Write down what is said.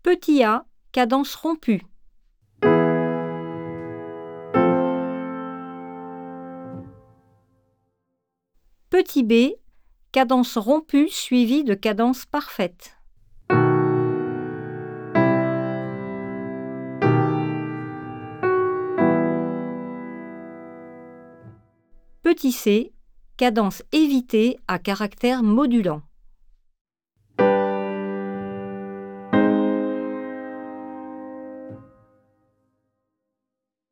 Petit a, cadence rompue. Petit b, cadence rompue suivie de cadence parfaite. Petit c, cadence évitée à caractère modulant.